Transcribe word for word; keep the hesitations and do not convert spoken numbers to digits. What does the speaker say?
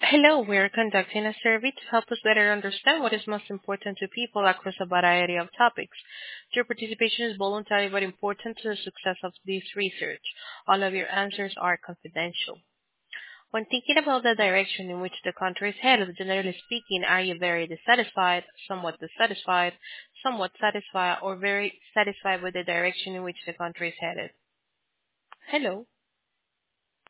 Hello, we're conducting a survey to help us better understand what is most important to people across a variety of topics. Your participation is voluntary but important to the success of this research. All of your answers are confidential. When thinking about the direction in which the country is headed, generally speaking, are you very dissatisfied, somewhat dissatisfied, somewhat satisfied, or very satisfied with the direction in which the country is headed? Hello.